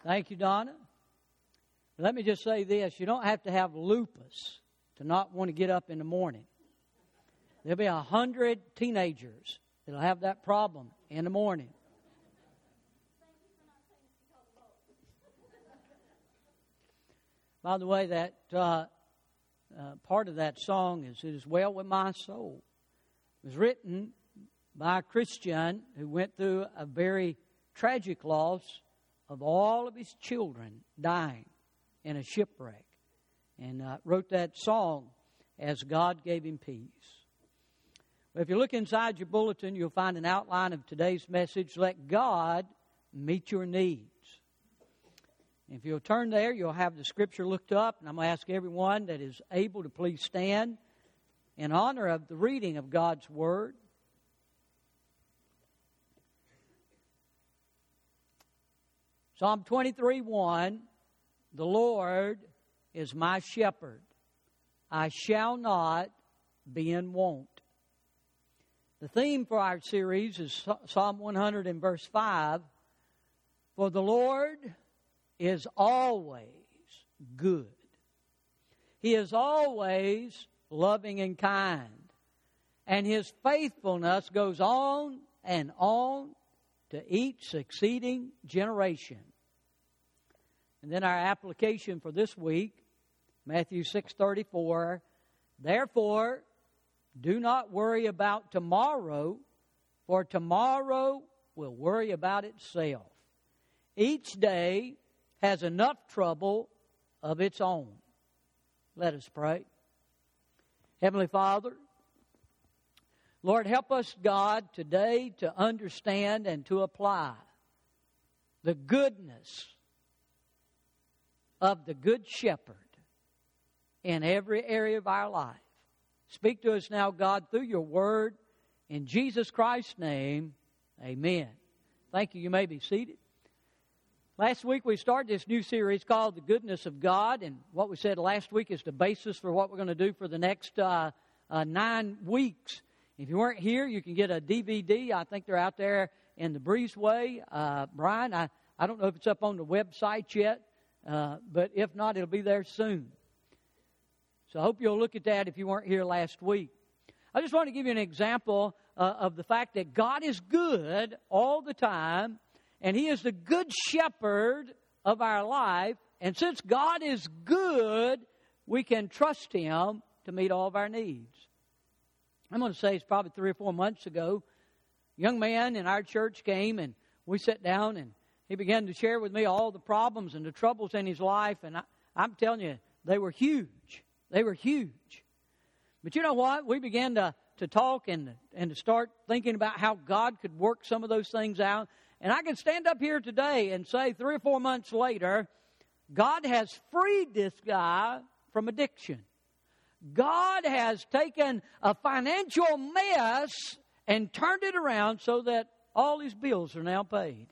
Thank you, Donna. Let me just say this. You don't have to have lupus to not want to get up in the morning. There'll be 100 teenagers that'll have that problem in the morning. By the way, that part of that song is "It Is Well With My Soul." It was written by a Christian who went through a very tragic loss of all of his children dying in a shipwreck, and wrote that song as God gave him peace. Well, if you look inside your bulletin, you'll find an outline of today's message, Let God Meet Your Needs. If you'll turn there, you'll have the scripture looked up, and I'm going to ask everyone that is able to please stand in honor of the reading of God's Word. Psalm 23:1, the Lord is my shepherd. I shall not be in want. The theme for our series is Psalm 100 and verse 5. For the Lord is always good. He is always loving and kind. And His faithfulness goes on and on to each succeeding generation. And then our application for this week, Matthew 6:34. Therefore, do not worry about tomorrow, for tomorrow will worry about itself. Each day has enough trouble of its own. Let us pray. Heavenly Father, Lord, help us, God, today to understand and to apply the goodness of the Good Shepherd in every area of our life. Speak to us now, God, through your word. In Jesus Christ's name, amen. Thank you. You may be seated. Last week we started this new series called The Goodness of God, and what we said last week is the basis for what we're going to do for the next 9 weeks. If you weren't here, you can get a DVD. I think they're out there in the breezeway. Brian, I don't know if it's up on the website yet, but if not, it'll be there soon. So I hope you'll look at that if you weren't here last week. I just want to give you an example of the fact that God is good all the time, and He is the good shepherd of our life. And since God is good, we can trust Him to meet all of our needs. I'm going to say it's probably 3 or 4 months ago, a young man in our church came, and we sat down, and he began to share with me all the problems and the troubles in his life. And I'm telling you, they were huge. They were huge. But you know what? We began to talk and to start thinking about how God could work some of those things out. And I can stand up here today and say 3 or 4 months later, God has freed this guy from addiction. God has taken a financial mess and turned it around so that all his bills are now paid.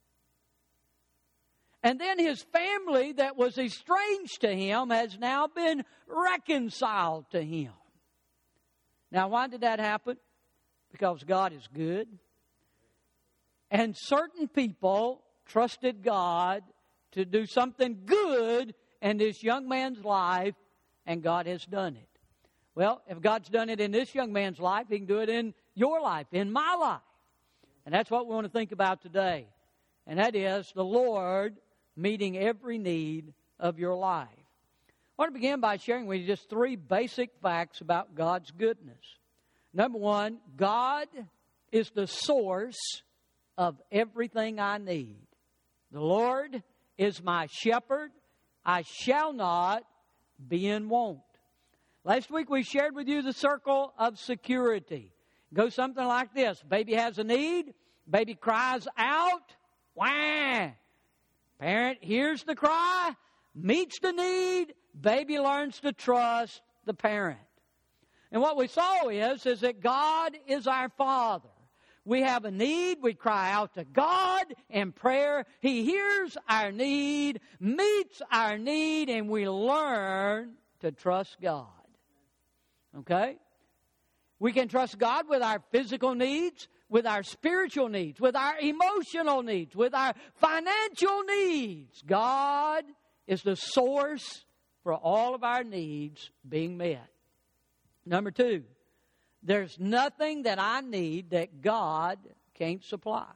And then his family that was estranged to him has now been reconciled to him. Now, why did that happen? Because God is good. And certain people trusted God to do something good in this young man's life, and God has done it. Well, if God's done it in this young man's life, He can do it in your life, in my life. And that's what we want to think about today. And that is the Lord meeting every need of your life. I want to begin by sharing with you just 3 basic facts about God's goodness. Number 1, God is the source of everything I need. The Lord is my shepherd. I shall not be in want. Last week we shared with you the circle of security. It goes something like this. Baby has a need. Baby cries out. Wah! Parent hears the cry, meets the need. Baby learns to trust the parent. And what we saw is that God is our Father. We have a need. We cry out to God in prayer. He hears our need, meets our need, and we learn to trust God. Okay? We can trust God with our physical needs. with our spiritual needs, with our emotional needs, with our financial needs. God is the source for all of our needs being met. Number 2, there's nothing that I need that God can't supply.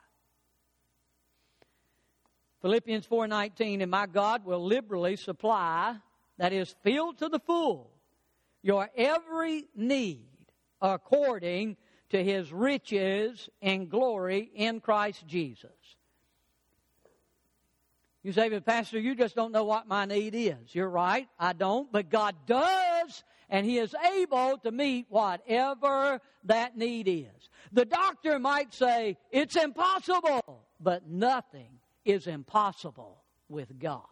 Philippians 4:19, and my God will liberally supply, that is, fill to the full, your every need according to His riches and glory in Christ Jesus. You say, but Pastor, you just don't know what my need is. You're right, I don't, but God does, and He is able to meet whatever that need is. The doctor might say, it's impossible, but nothing is impossible with God.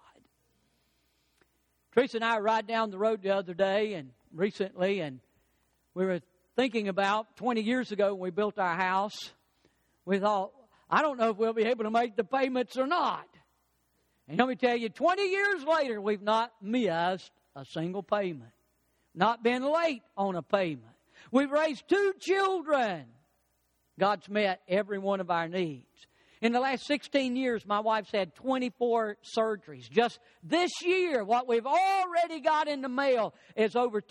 Teresa and I were riding down the road the other day and recently, and we were thinking about 20 years ago when we built our house. We thought, I don't know if we'll be able to make the payments or not. And let me tell you, 20 years later, we've not missed a single payment. Not been late on a payment. We've raised 2 children. God's met every one of our needs. In the last 16 years, my wife's had 24 surgeries. Just this year, what we've already got in the mail is over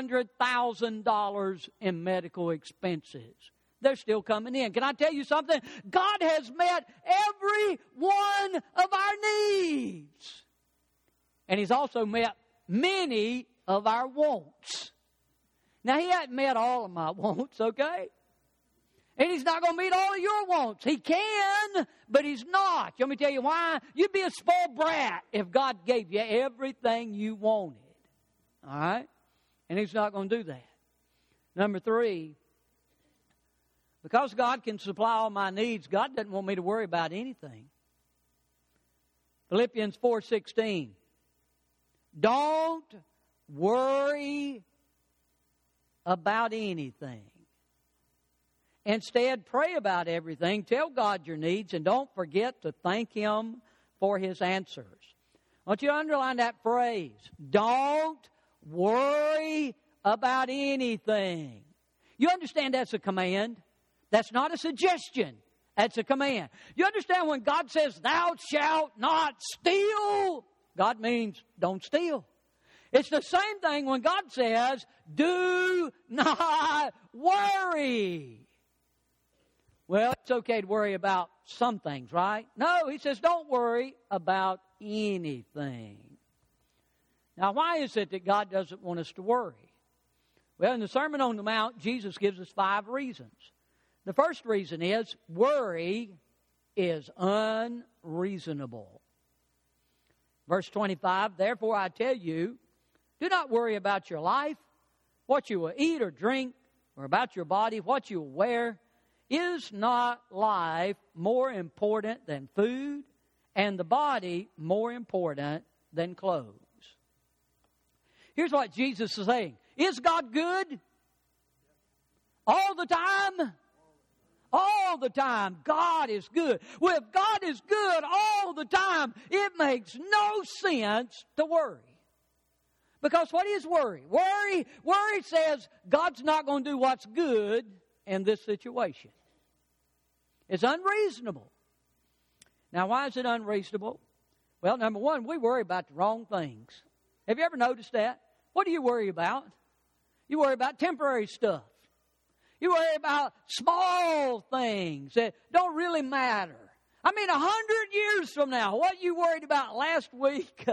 $200,000 in medical expenses. They're still coming in. Can I tell you something? God has met every one of our needs. And He's also met many of our wants. Now, He hasn't met all of my wants, okay? And He's not going to meet all of your wants. He can, but He's not. Let me tell you why. You'd be a spoiled brat if God gave you everything you wanted. All right? And He's not going to do that. Number 3, because God can supply all my needs, God doesn't want me to worry about anything. Philippians 4:16. Don't worry about anything. Instead, pray about everything. Tell God your needs, and don't forget to thank Him for His answers. I want you to underline that phrase. Don't worry about anything. You understand that's a command? That's not a suggestion. That's a command. You understand when God says, thou shalt not steal, God means don't steal. It's the same thing when God says, do not worry. Well, it's okay to worry about some things, right? No, He says don't worry about anything. Now, why is it that God doesn't want us to worry? Well, in the Sermon on the Mount, Jesus gives us 5 reasons. The first reason is worry is unreasonable. Verse 25, therefore I tell you, do not worry about your life, what you will eat or drink, or about your body, what you will wear. Is not life more important than food, and the body more important than clothes? Here's what Jesus is saying. Is God good? All the time? All the time, God is good. Well, if God is good all the time, it makes no sense to worry. Because what is worry? Worry says God's not going to do what's good in this situation. It's unreasonable. Now, why is it unreasonable? Well, number 1, we worry about the wrong things. Have you ever noticed that? What do you worry about? You worry about temporary stuff. You worry about small things that don't really matter. I mean, 100 years from now, what you worried about last week,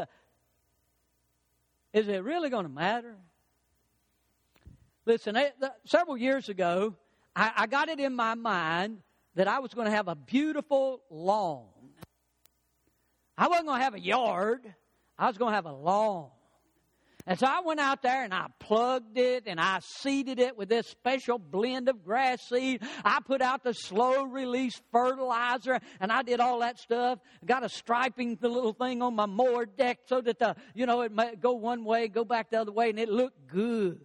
is it really going to matter? Listen, several years ago, I got it in my mind that I was going to have a beautiful lawn. I wasn't going to have a yard. I was going to have a lawn. And so I went out there and I plugged it and I seeded it with this special blend of grass seed. I put out the slow release fertilizer and I did all that stuff. Got a striping the little thing on my mower deck so that it might go one way, go back the other way, and it looked good.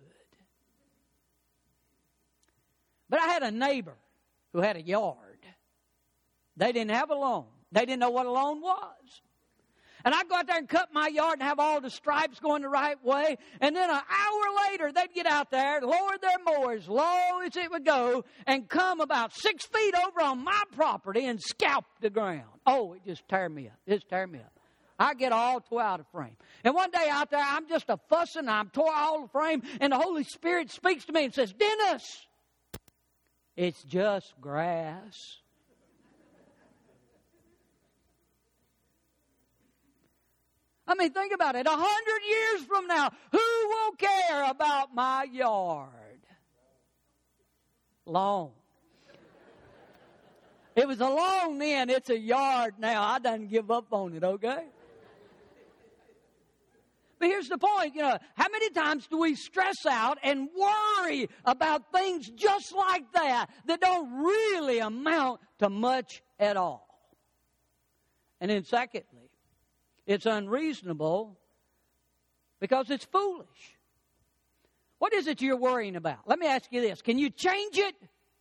But I had a neighbor who had a yard. They didn't have a lawn. They didn't know what a lawn was. And I'd go out there and cut my yard and have all the stripes going the right way. And then an hour later, they'd get out there, lower their mower as low as it would go, and come about 6 feet over on my property and scalp the ground. Oh, it just tear me up. Just tear me up. I get all tore out of frame. And one day out there, I'm just a fussing. I'm tore all the frame. And the Holy Spirit speaks to me and says, Dennis, it's just grass. I mean, think about it. 100 years from now, who will care about my yard? Lawn. It was a lawn then. It's a yard now. I done give up on it, okay? But here's the point. How many times do we stress out and worry about things just like that don't really amount to much at all? And then secondly, it's unreasonable because it's foolish. What is it you're worrying about? Let me ask you this. Can you change it?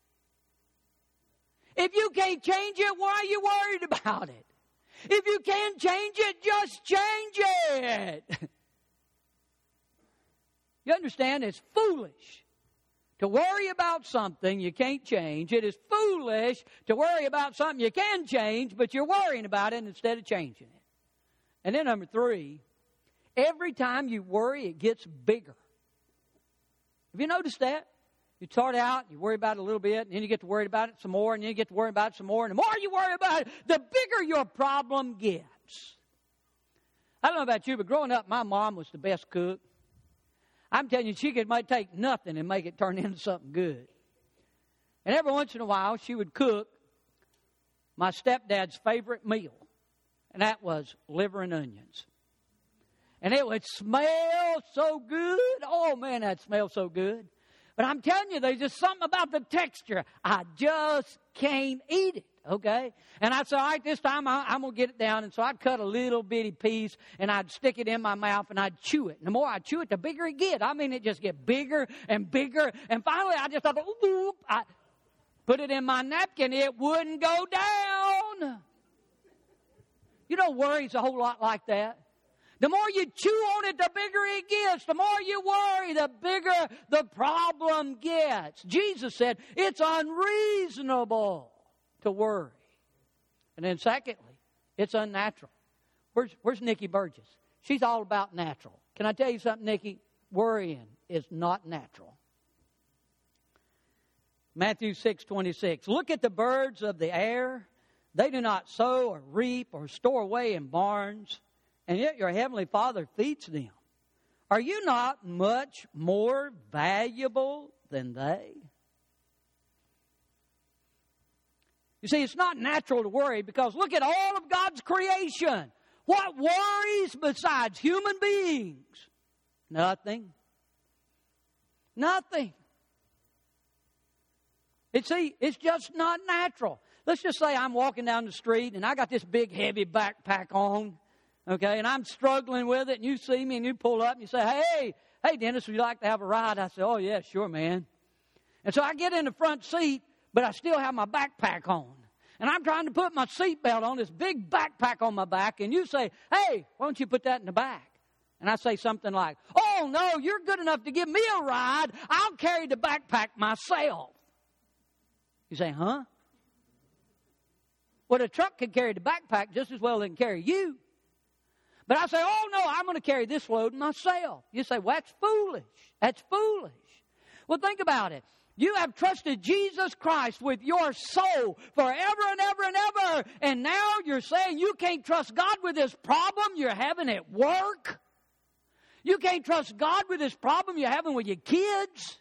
If you can't change it, why are you worried about it? If you can't change it, just change it. You understand? It's foolish to worry about something you can't change. It is foolish to worry about something you can change, but you're worrying about it instead of changing it. And then number 3, every time you worry, it gets bigger. Have you noticed that? You start out, you worry about it a little bit, and then you get to worry about it some more, and then you get to worry about it some more. And the more you worry about it, the bigger your problem gets. I don't know about you, but growing up, my mom was the best cook. I'm telling you, might take nothing and make it turn into something good. And every once in a while, she would cook my stepdad's favorite meal. And that was liver and onions. And it would smell so good. Oh, man, that smelled so good. But I'm telling you, there's just something about the texture. I just can't eat it, okay? And I said, all right, this time I'm going to get it down. And so I'd cut a little bitty piece, and I'd stick it in my mouth, and I'd chew it. And the more I chew it, the bigger it get. I mean, it just get bigger and bigger. And finally, I just thought, oop, I put it in my napkin. It wouldn't go down. Worry's a whole lot like that. The more you chew on it, the bigger it gets. The more you worry, the bigger the problem gets. Jesus said it's unreasonable to worry. And then secondly, it's unnatural. Where's Nikki Burgess? She's all about natural. Can I tell you something, Nikki? Worrying is not natural. Matthew 6:26. Look at the birds of the air. They do not sow or reap or store away in barns, and yet your heavenly Father feeds them. Are you not much more valuable than they? You see, it's not natural to worry because look at all of God's creation. What worries besides human beings? Nothing. Nothing. It's just not natural. Let's just say I'm walking down the street and I got this big heavy backpack on, okay, and I'm struggling with it, and you see me and you pull up and you say, hey, Dennis, would you like to have a ride? I say, oh, yeah, sure, man. And so I get in the front seat, but I still have my backpack on. And I'm trying to put my seatbelt on, this big backpack on my back, and you say, hey, why don't you put that in the back? And I say something like, oh, no, you're good enough to give me a ride. I'll carry the backpack myself. You say, huh? Well, the truck can carry the backpack just as well as it can carry you. But I say, oh, no, I'm going to carry this load myself. You say, well, that's foolish. That's foolish. Well, think about it. You have trusted Jesus Christ with your soul forever and ever and ever. And now you're saying you can't trust God with this problem you're having at work. You can't trust God with this problem you're having with your kids.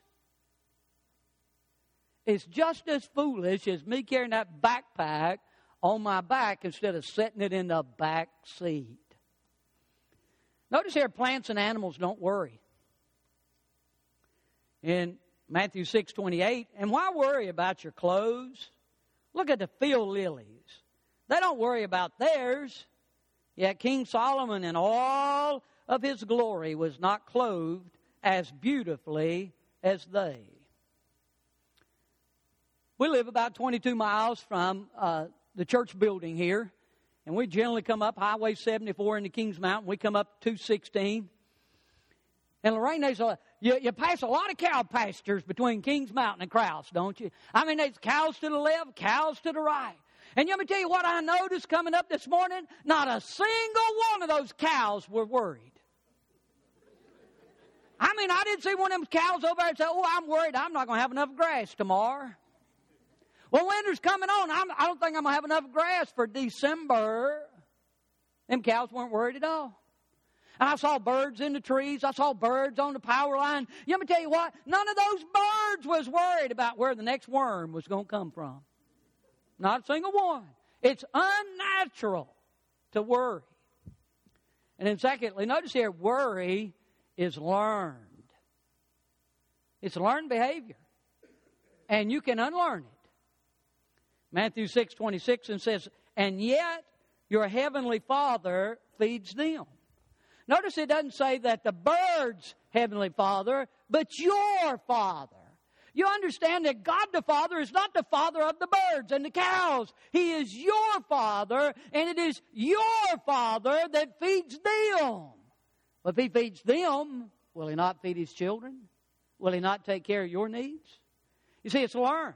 It's just as foolish as me carrying that backpack on my back instead of setting it in the back seat. Notice here, plants and animals don't worry. In Matthew 6:28, and why worry about your clothes? Look at the field lilies. They don't worry about theirs. Yet King Solomon in all of his glory was not clothed as beautifully as they. We live about 22 miles from the church building here. And we generally come up Highway 74 into Kings Mountain. We come up 216. And Lorraine, you pass a lot of cow pastures between Kings Mountain and Krause, don't you? I mean, there's cows to the left, cows to the right. And let me tell you what I noticed coming up this morning. Not a single one of those cows were worried. I mean, I didn't see one of them cows over there and say, oh, I'm worried I'm not going to have enough grass tomorrow. Well, winter's coming on. I don't think I'm going to have enough grass for December. Them cows weren't worried at all. And I saw birds in the trees. I saw birds on the power line. Let me tell you what, none of those birds was worried about where the next worm was going to come from. Not a single one. It's unnatural to worry. And then secondly, notice here, worry is learned. It's learned behavior. And you can unlearn it. Matthew 6:26 and says, and yet your heavenly Father feeds them. Notice it doesn't say that the bird's heavenly Father, but your Father. You understand that God the Father is not the Father of the birds and the cows. He is your Father, and it is your Father that feeds them. But if He feeds them, will He not feed His children? Will He not take care of your needs? You see, it's learned.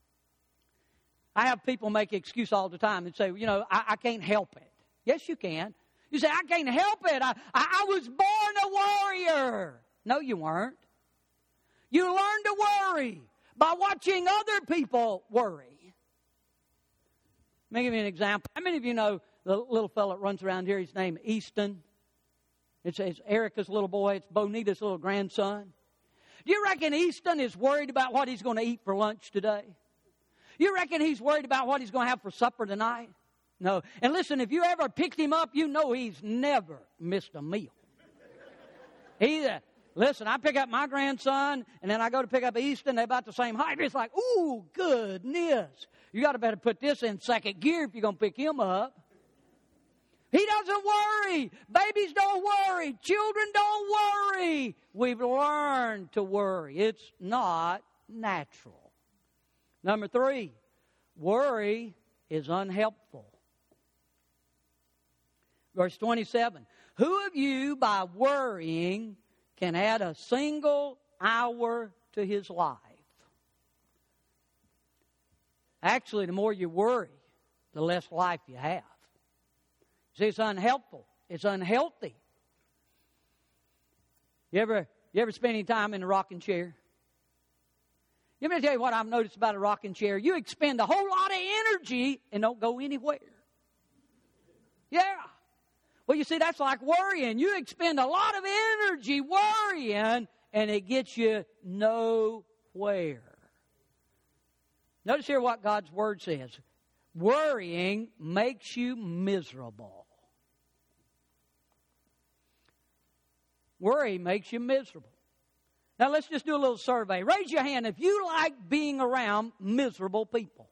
I have people make excuse all the time and say, I can't help it. Yes, you can. You say, I can't help it. I was born a warrior. No, you weren't. You learned to worry by watching other people worry. Let me give you an example. How many of you know the little fellow that runs around here? His name is Easton. It's Erica's little boy. It's Bonita's little grandson. Do you reckon Easton is worried about what he's going to eat for lunch today? You reckon he's worried about what he's going to have for supper tonight? No. And listen, if you ever picked him up, you know he's never missed a meal. Listen, I pick up my grandson, and then I go to pick up Easton. They're about the same height. It's like, ooh, goodness. You got to better put this in second gear if you're going to pick him up. He doesn't worry. Babies don't worry. Children don't worry. We've learned to worry. It's not natural. Number 3, worry is unhelpful. Verse 27, who of you by worrying can add a single hour to his life? Actually, the more you worry, the less life you have. See, it's unhelpful. It's unhealthy. You ever spend any time in a rocking chair? Let me tell you what I've noticed about a rocking chair. You expend a whole lot of energy and don't go anywhere. Yeah. Well, you see, that's like worrying. You expend a lot of energy worrying, and it gets you nowhere. Notice here what God's Word says. Worrying makes you miserable. Worry makes you miserable. Now, let's just do a little survey. Raise your hand if you like being around miserable people.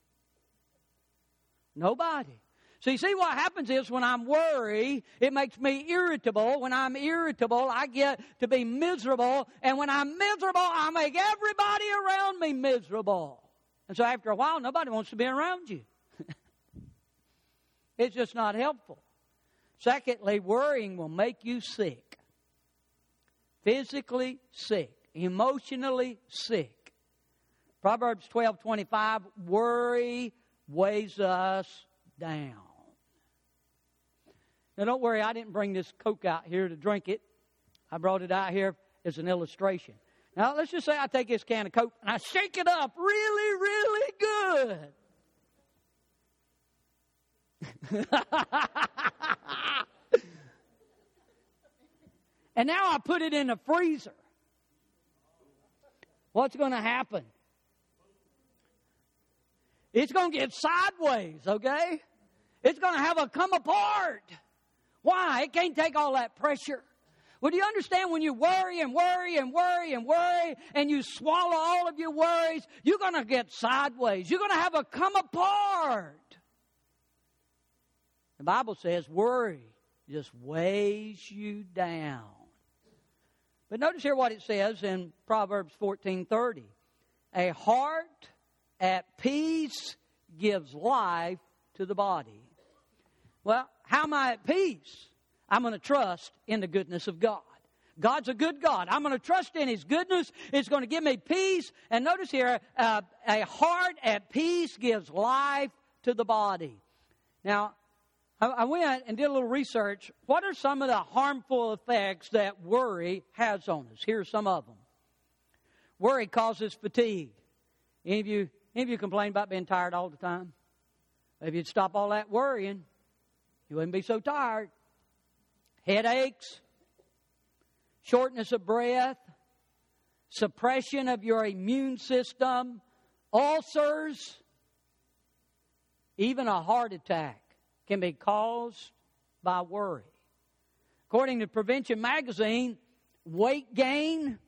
Nobody. So you see what happens is when I'm worried, it makes me irritable. When I'm irritable, I get to be miserable. And when I'm miserable, I make everybody around me miserable. And so after a while, nobody wants to be around you. It's just not helpful. Secondly, worrying will make you sick. Physically sick. Emotionally sick. Proverbs 12:25, worry weighs us down. Now don't worry, I didn't bring this Coke out here to drink it. I brought it out here as an illustration. Now let's just say I take this can of Coke and I shake it up really, really good. And now I put it in the freezer. What's going to happen? It's going to get sideways, okay? It's going to have a come apart. Why? It can't take all that pressure. Well, do you understand when you worry and worry and worry and worry and you swallow all of your worries, you're going to get sideways. You're going to have a come apart. The Bible says worry just weighs you down. But notice here what it says in Proverbs 14:30. A heart at peace gives life to the body. Well, how am I at peace? I'm going to trust in the goodness of God. God's a good God. I'm going to trust in His goodness. It's going to give me peace. And notice here, a heart at peace gives life to the body. Now, I went and did a little research. What are some of the harmful effects that worry has on us? Here are some of them. Worry causes fatigue. Any of you complain about being tired all the time? If you'd stop all that worrying, you wouldn't be so tired. Headaches, shortness of breath, suppression of your immune system, ulcers, even a heart attack can be caused by worry. According to Prevention Magazine, weight gain.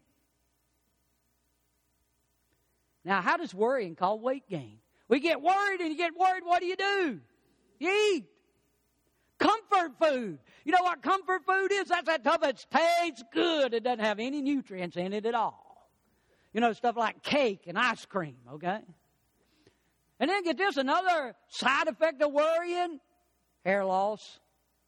Now, how does worrying cause weight gain? We get worried, and you get worried, what do? You eat. Comfort food. You know what comfort food is? That's that stuff that tastes good. It doesn't have any nutrients in it at all. You know, stuff like cake and ice cream, okay? And then get this, another side effect of worrying, hair loss.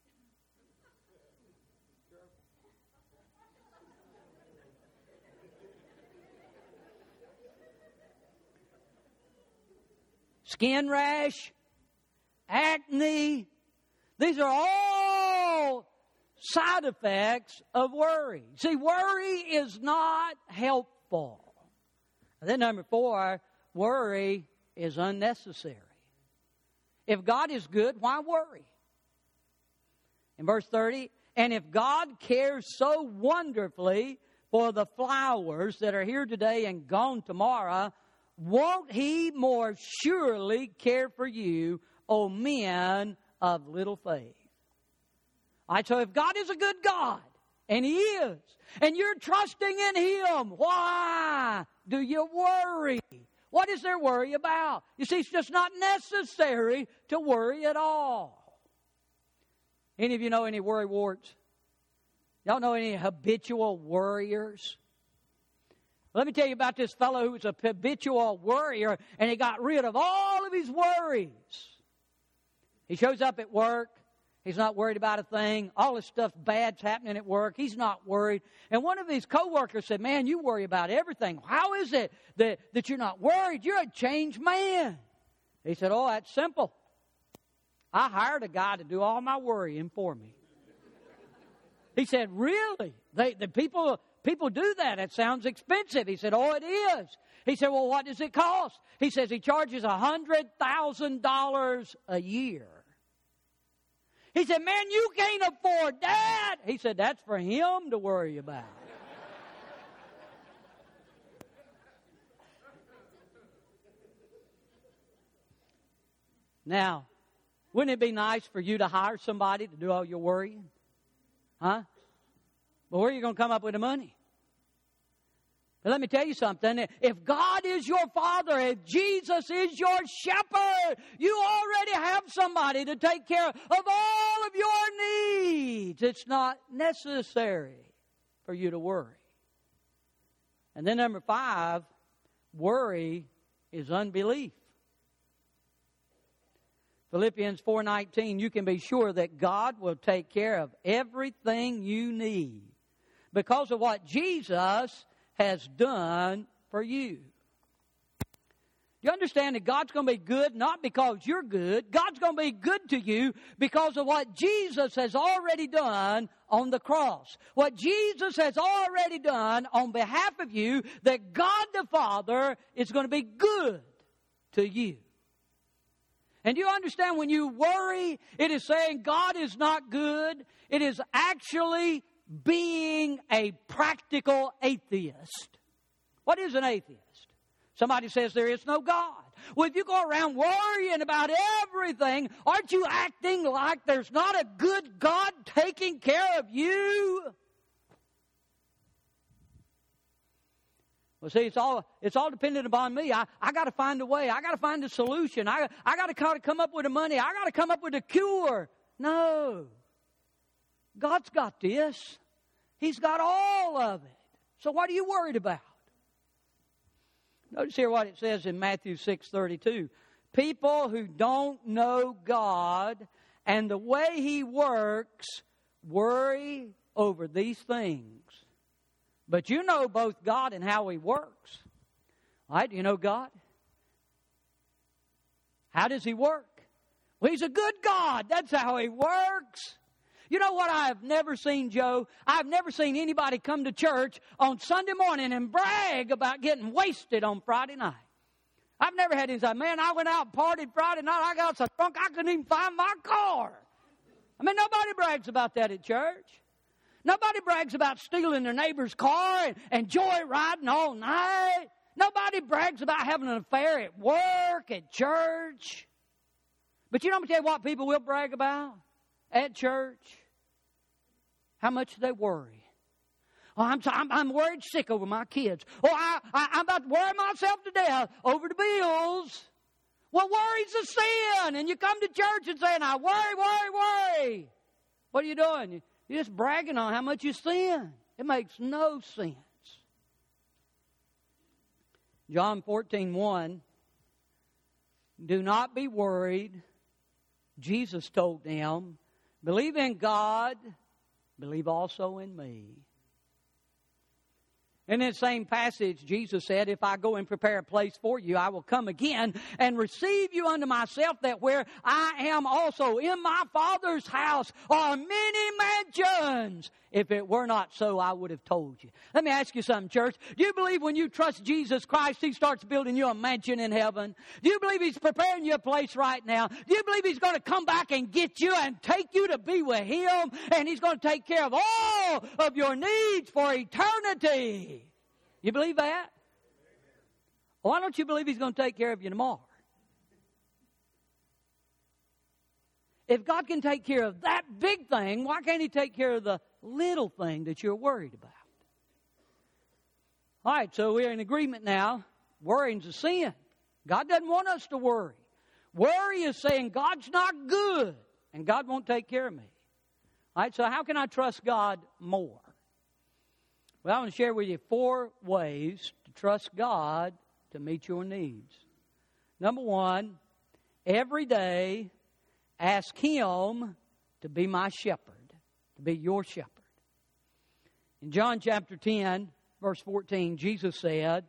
Skin rash, acne. These are all side effects of worry. See, worry is not helpful. And then number 4, worry is unnecessary. If God is good, why worry? In verse 30, and if God cares so wonderfully for the flowers that are here today and gone tomorrow, won't He more surely care for you, O men of little faith? All right, so if God is a good God, and He is, and you're trusting in Him, why do you worry? What is there worry about? You see, it's just not necessary to worry at all. Any of you know any worry warts? Y'all know any habitual worriers? Let me tell you about this fellow who was a habitual worrier, and he got rid of all of his worries. He shows up at work. He's not worried about a thing. All this stuff bad's happening at work. He's not worried. And one of his coworkers said, man, you worry about everything. How is it that you're not worried? You're a changed man. He said, oh, that's simple. I hired a guy to do all my worrying for me. He said, really? The people do that. It sounds expensive. He said, oh, it is. He said, well, what does it cost? He says he charges $100,000 a year. He said, man, you can't afford that. He said, that's for him to worry about. Now, wouldn't it be nice for you to hire somebody to do all your worrying? Huh? But where are you going to come up with the money? But let me tell you something. If God is your Father, if Jesus is your shepherd, you already have somebody to take care of all of your needs. It's not necessary for you to worry. And then number 5, worry is unbelief. Philippians 4:19, you can be sure that God will take care of everything you need because of what Jesus has done for you. You understand that God's going to be good not because you're good. God's going to be good to you because of what Jesus has already done on the cross. What Jesus has already done on behalf of you, that God the Father is going to be good to you. And you understand when you worry, it is saying God is not good. It is actually being a practical atheist. What is an atheist? Somebody says there is no God. Well, if you go around worrying about everything, aren't you acting like there's not a good God taking care of you? Well, see, it's all dependent upon me. I got to find a way. I got to find a solution. I got to come up with the money. I got to come up with a cure. No. God's got this. He's got all of it. So what are you worried about? Notice here what it says in Matthew 6:32. People who don't know God and the way He works, worry over these things. But you know both God and how He works. All right, do you know God? How does He work? Well, He's a good God. That's how He works. You know what I have never seen, Joe? I've never seen anybody come to church on Sunday morning and brag about getting wasted on Friday night. I've never had anybody say, man, I went out and partied Friday night. I got so drunk I couldn't even find my car. I mean, nobody brags about that at church. Nobody brags about stealing their neighbor's car and joyriding all night. Nobody brags about having an affair at work, at church. But you know, I'm going to tell you what people will brag about at church. How much they worry. Oh, I'm worried sick over my kids. Oh, I'm about to worry myself to death over the bills. Well, worry's a sin. And you come to church and say, I worry. What are you doing? You're just bragging on how much you sin. It makes no sense. John 14:1. Do not be worried. Jesus told them, believe in God, believe also in me. In that same passage, Jesus said, if I go and prepare a place for you, I will come again and receive you unto myself, that where I am also in my Father's house are many mansions. If it were not so, I would have told you. Let me ask you something, church. Do you believe when you trust Jesus Christ, He starts building you a mansion in heaven? Do you believe He's preparing you a place right now? Do you believe He's going to come back and get you and take you to be with Him? And He's going to take care of all of your needs for eternity. You believe that? Why don't you believe He's going to take care of you tomorrow? If God can take care of that big thing, why can't He take care of the little thing that you're worried about? All right, so we're in agreement now. Worrying's a sin. God doesn't want us to worry. Worry is saying God's not good and God won't take care of me. All right, so how can I trust God more? Well, I want to share with you 4 ways to trust God to meet your needs. Number 1, every day ask Him to be my shepherd, to be your shepherd. In John chapter 10, verse 14, Jesus said,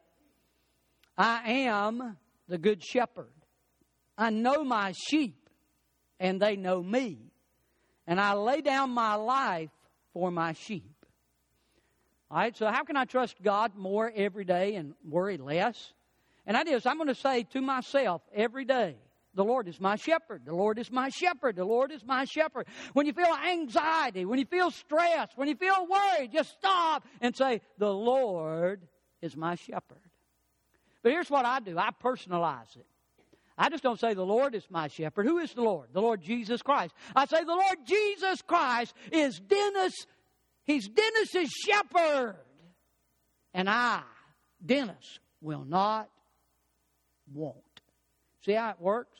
I am the good shepherd. I know my sheep, and they know me. And I lay down my life for my sheep. All right, so how can I trust God more every day and worry less? And that is, I'm going to say to myself every day, the Lord is my shepherd. The Lord is my shepherd. The Lord is my shepherd. When you feel anxiety, when you feel stressed, when you feel worried, just stop and say, the Lord is my shepherd. But here's what I do. I personalize it. I just don't say the Lord is my shepherd. Who is the Lord? The Lord Jesus Christ. I say the Lord Jesus Christ is Dennis. He's Dennis's shepherd. And I, Dennis, will not want. See how it works?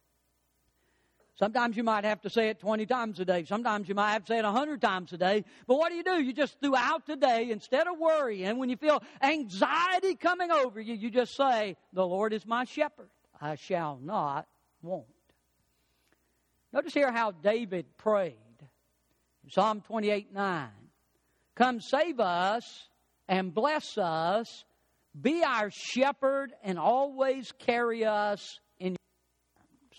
Sometimes you might have to say it 20 times a day. Sometimes you might have to say it 100 times a day. But what do? You just throughout the day, instead of worrying, when you feel anxiety coming over you, you just say, the Lord is my shepherd. I shall not want. Notice here how David prayed. Psalm 28:9. Come save us and bless us. Be our shepherd and always carry us in your arms.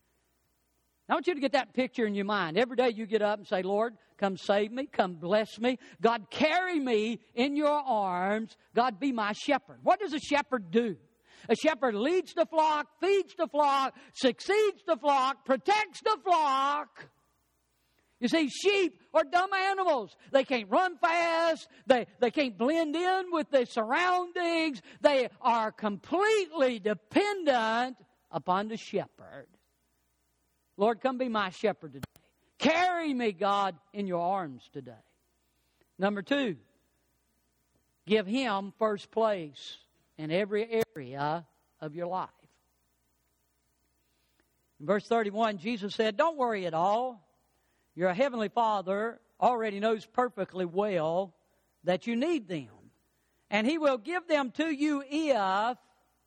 I want you to get that picture in your mind. Every day you get up and say, Lord, come save me, come bless me. God, carry me in your arms. God, be my shepherd. What does a shepherd do? A shepherd leads the flock, feeds the flock, succeeds the flock, protects the flock. You see, sheep are dumb animals. They can't run fast. They can't blend in with the surroundings. They are completely dependent upon the shepherd. Lord, come be my shepherd today. Carry me, God, in your arms today. Number 2, give Him first place in every area of your life. In verse 31, Jesus said, don't worry at all. Your heavenly Father already knows perfectly well that you need them. And He will give them to you if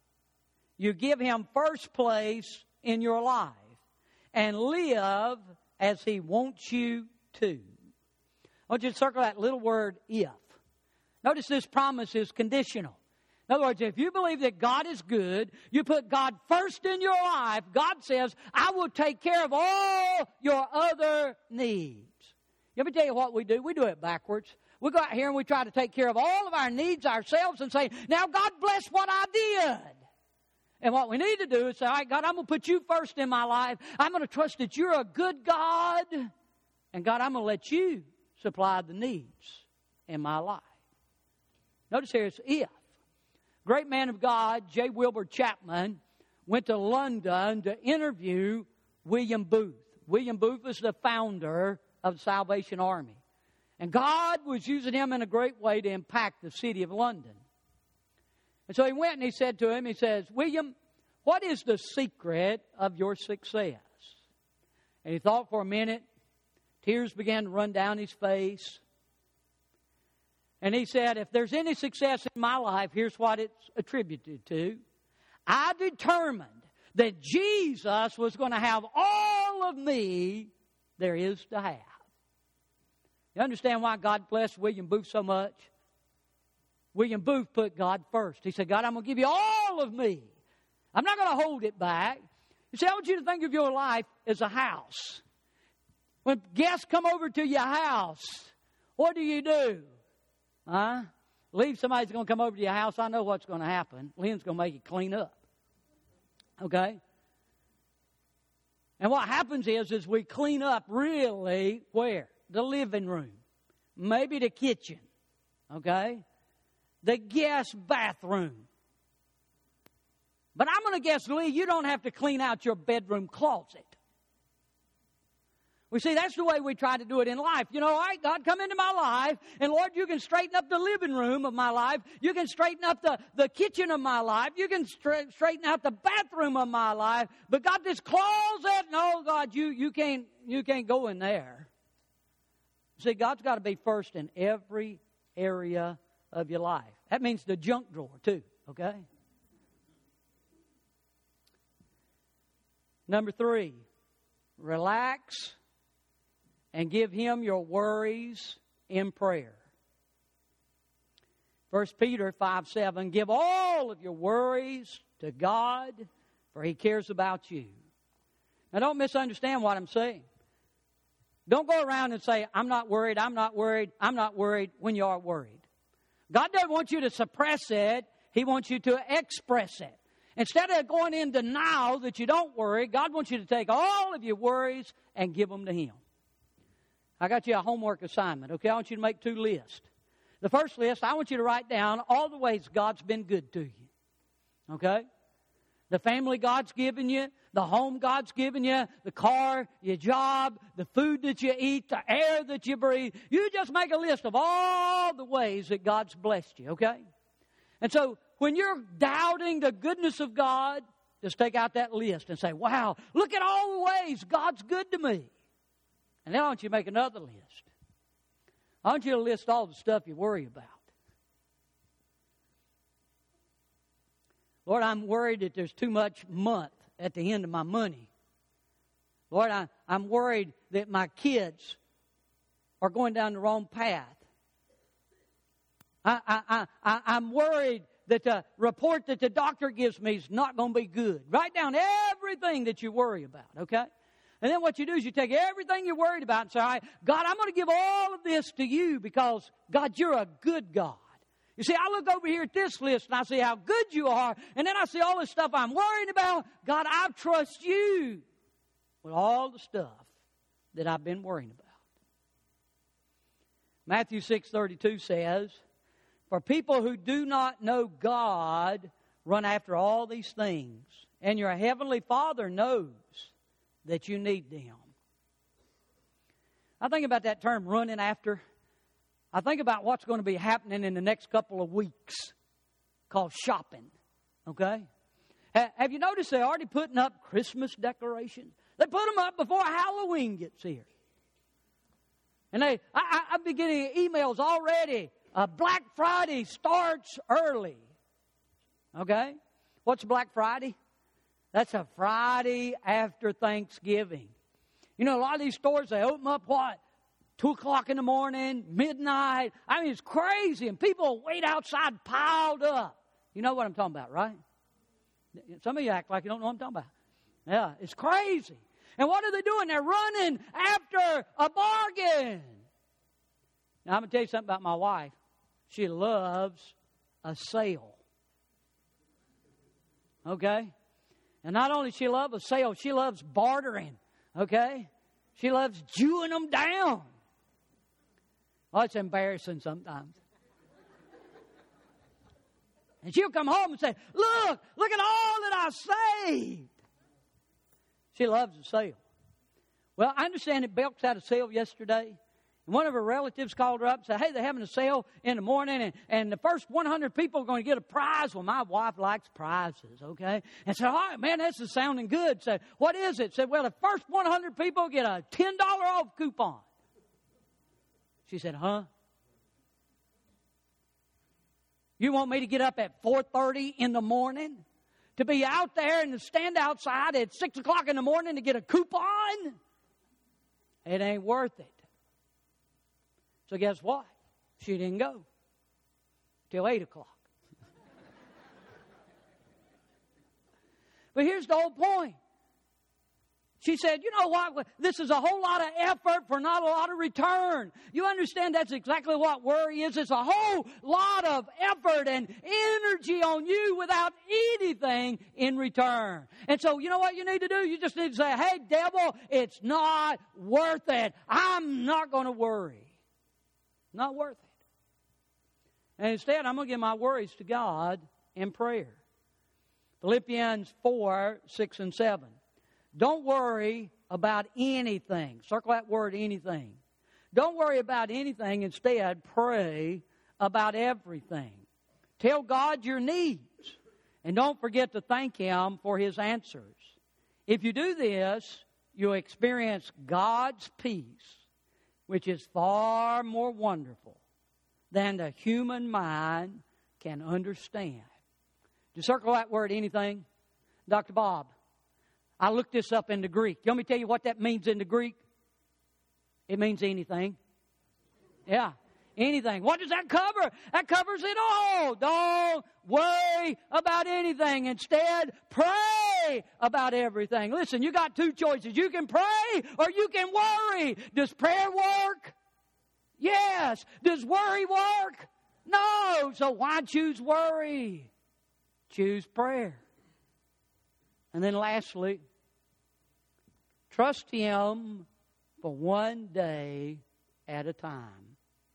you give Him first place in your life and live as He wants you to. I want you to circle that little word, if. Notice this promise is conditional. In other words, if you believe that God is good, you put God first in your life, God says, I will take care of all your other needs. Let me tell you what we do. We do it backwards. We go out here and we try to take care of all of our needs ourselves and say, now God bless what I did. And what we need to do is say, all right, God, I'm going to put you first in my life. I'm going to trust that you're a good God. And God, I'm going to let you supply the needs in my life. Notice here it's if. Great man of God, J. Wilbur Chapman, went to London to interview William Booth. William Booth was the founder of the Salvation Army. And God was using him in a great way to impact the city of London. And so he went and he said to him, he says, William, what is the secret of your success? And he thought for a minute. Tears began to run down his face. And he said, if there's any success in my life, here's what it's attributed to. I determined that Jesus was going to have all of me there is to have. You understand why God blessed William Booth so much? William Booth put God first. He said, God, I'm going to give you all of me. I'm not going to hold it back. You see, I want you to think of your life as a house. When guests come over to your house, what do? Leave somebody's going to come over to your house. I know what's going to happen. Lynn's going to make it clean up. Okay? And what happens is we clean up really where? The living room. Maybe the kitchen. Okay? The guest bathroom. But I'm going to guess, Lee, you don't have to clean out your bedroom closet. We see, that's the way we try to do it in life. You know, all right, God, come into my life, and Lord, you can straighten up the living room of my life. You can straighten up the kitchen of my life. You can straighten out the bathroom of my life. But God, this closet, no, God, you can't go in there. See, God's got to be first in every area of your life. That means the junk drawer, too, okay? Number 3, relax and give Him your worries in prayer. 1 Peter 5:7, give all of your worries to God, for He cares about you. Now, don't misunderstand what I'm saying. Don't go around and say, I'm not worried, I'm not worried, I'm not worried, when you are worried. God doesn't want you to suppress it. He wants you to express it. Instead of going in denial that you don't worry, God wants you to take all of your worries and give them to Him. I got you a homework assignment, okay? I want you to make 2 lists. The first list, I want you to write down all the ways God's been good to you, okay? The family God's given you, the home God's given you, the car, your job, the food that you eat, the air that you breathe. You just make a list of all the ways that God's blessed you, okay? And so when you're doubting the goodness of God, just take out that list and say, wow, look at all the ways God's good to me. And then I want you to make another list. I want you to list all the stuff you worry about. Lord, I'm worried that there's too much month at the end of my money. Lord, I'm worried that my kids are going down the wrong path. I'm worried that the report that the doctor gives me is not going to be good. Write down everything that you worry about, okay? And then what you do is you take everything you're worried about and say, all right, God, I'm going to give all of this to you because, God, you're a good God. You see, I look over here at this list and I see how good you are, and then I see all this stuff I'm worried about. God, I trust you with all the stuff that I've been worrying about. Matthew 6:32 says, for people who do not know God run after all these things, and your heavenly Father knows that you need them. I think about that term, running after. I think about what's going to be happening in the next couple of weeks called shopping, okay? Have you noticed they're already putting up Christmas decorations? They put them up before Halloween gets here. And I've been getting emails already. Black Friday starts early, okay? What's Black Friday? That's a Friday after Thanksgiving. You know, a lot of these stores, they open up, 2 o'clock in the morning, midnight. I mean, it's crazy. And people wait outside piled up. You know what I'm talking about, right? Some of you act like you don't know what I'm talking about. Yeah, it's crazy. And what are they doing? They're running after a bargain. Now, I'm going to tell you something about my wife. She loves a sale. Okay? And not only she loves a sale, she loves bartering. Okay? She loves chewing them down. Oh, it's embarrassing sometimes. And she'll come home and say, look at all that I saved. She loves a sale. Well, I understand that Belks had a sale yesterday. And one of her relatives called her up and said, hey, they're having a sale in the morning, and the first 100 people are going to get a prize. Well, my wife likes prizes, okay? And said, all right, man, this is sounding good. Said, what is it? Said, well, the first 100 people get a $10 off coupon. She said, huh? You want me to get up at 4:30 in the morning to be out there and to stand outside at 6 o'clock in the morning to get a coupon? It ain't worth it. So guess what? She didn't go till 8 o'clock. But here's the whole point. She said, you know what? This is a whole lot of effort for not a lot of return. You understand that's exactly what worry is. It's a whole lot of effort and energy on you without anything in return. And so you know what you need to do? You just need to say, hey, devil, it's not worth it. I'm not going to worry. Not worth it. And instead, I'm going to give my worries to God in prayer. Philippians 4, 6, and 7. Don't worry about anything. Circle that word, anything. Don't worry about anything. Instead, pray about everything. Tell God your needs. And don't forget to thank Him for His answers. If you do this, you'll experience God's peace, which is far more wonderful than the human mind can understand. To circle that word, anything, Dr. Bob, I looked this up in the Greek. You want me to tell you what that means in the Greek? It means anything. Yeah, anything. What does that cover? That covers it all. Don't worry about anything. Instead, pray about everything. Listen, you got two choices. You can pray or you can worry. Does prayer work? Yes. Does worry work? No. So why choose worry? Choose prayer. And then lastly, trust Him for one day at a time.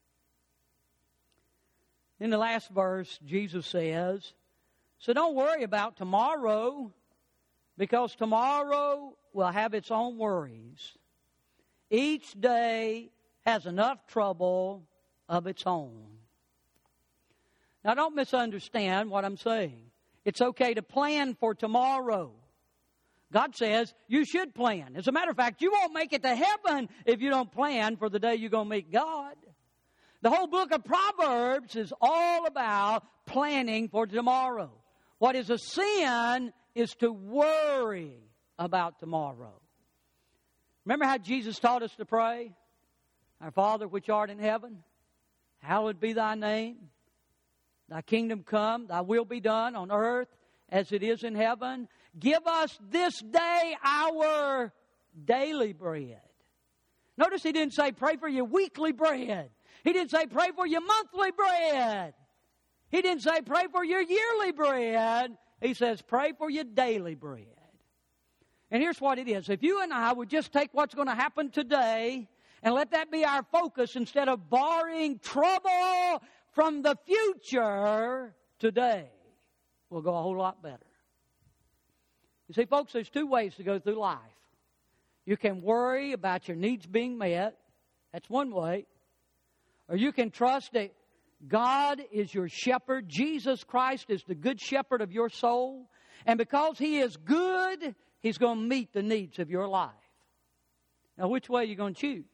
In the last verse, Jesus says, so don't worry about tomorrow, because tomorrow will have its own worries. Each day has enough trouble of its own. Now, don't misunderstand what I'm saying. It's okay to plan for tomorrow. God says you should plan. As a matter of fact, you won't make it to heaven if you don't plan for the day you're going to meet God. The whole book of Proverbs is all about planning for tomorrow. What is a sin is to worry about tomorrow. Remember how Jesus taught us to pray? Our Father which art in heaven, hallowed be thy name. Thy kingdom come, thy will be done on earth as it is in heaven. Give us this day our daily bread. Notice He didn't say pray for your weekly bread. He didn't say pray for your monthly bread. He didn't say pray for your yearly bread. He says pray for your daily bread. And here's what it is. If you and I would just take what's going to happen today and let that be our focus instead of borrowing trouble from the future today, we'll go a whole lot better. You see, folks, there's two ways to go through life. You can worry about your needs being met. That's one way. Or you can trust that God is your shepherd. Jesus Christ is the good shepherd of your soul. And because He is good, He's going to meet the needs of your life. Now, which way are you going to choose?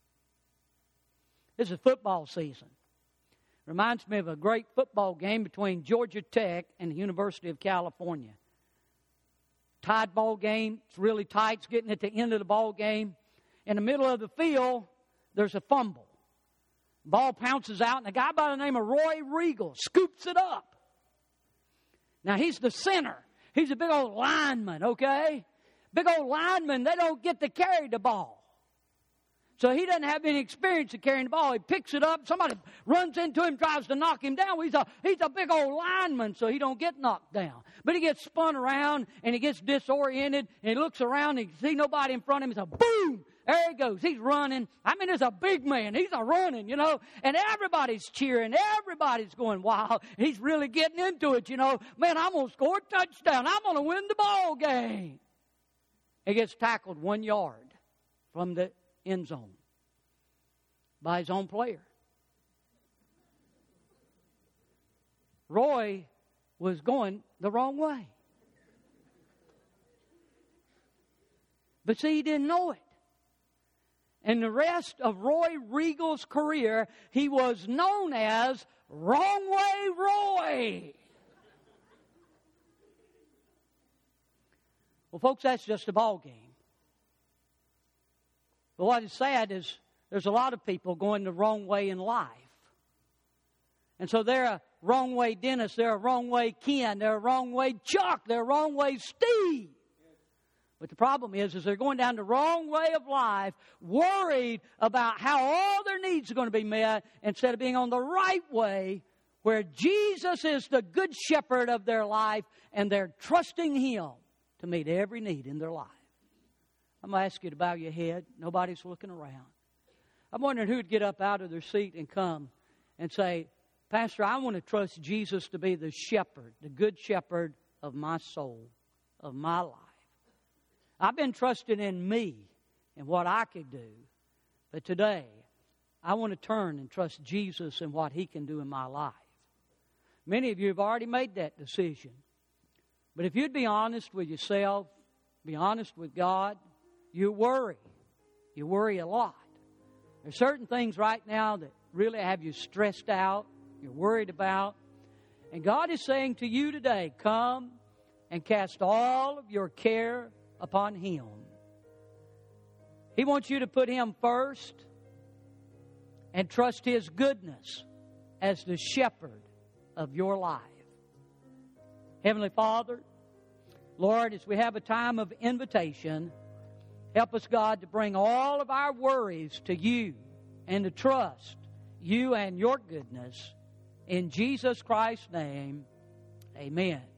This is football season. Reminds me of a great football game between Georgia Tech and the University of California. Tied ball game. It's really tight. It's getting at the end of the ball game. in the middle of the field, there's a fumble. Ball pounces out, and a guy by the name of Roy Regal scoops it up. Now, he's the center. He's a big old lineman, okay? Big old linemen, they don't get to carry the ball. So he doesn't have any experience of carrying the ball. He picks it up. Somebody runs into him, tries to knock him down. He's a big old lineman, so he don't get knocked down. But he gets spun around, and he gets disoriented, and he looks around, and he sees nobody in front of him. He's like, boom! There he goes. He's running. I mean, there's a big man. He's a running, and everybody's cheering. Everybody's going wild. He's really getting into it, Man, I'm going to score a touchdown. I'm going to win the ball game. He gets tackled 1 yard from the end zone by his own player. Roy was going the wrong way. But see, he didn't know it. And the rest of Roy Regal's career, he was known as Wrong Way Roy. Well, folks, that's just a ball game. But what is sad is there's a lot of people going the wrong way in life. And so they're a wrong way Dennis, they're a wrong way Ken, they're a wrong way Chuck, they're a wrong way Steve. But the problem is they're going down the wrong way of life, worried about how all their needs are going to be met, instead of being on the right way, where Jesus is the good shepherd of their life, and they're trusting Him to meet every need in their life. I'm going to ask you to bow your head. Nobody's looking around. I'm wondering who would get up out of their seat and come and say, Pastor, I want to trust Jesus to be the shepherd, the good shepherd of my soul, of my life. I've been trusting in me and what I could do. But today, I want to turn and trust Jesus and what He can do in my life. Many of you have already made that decision. But if you'd be honest with yourself, be honest with God, you worry. You worry a lot. There's certain things right now that really have you stressed out, you're worried about. And God is saying to you today, come and cast all of your care upon Him. He wants you to put Him first and trust His goodness as the shepherd of your life. Heavenly Father, Lord, as we have a time of invitation, help us, God, to bring all of our worries to You and to trust You and Your goodness. In Jesus Christ's name, amen.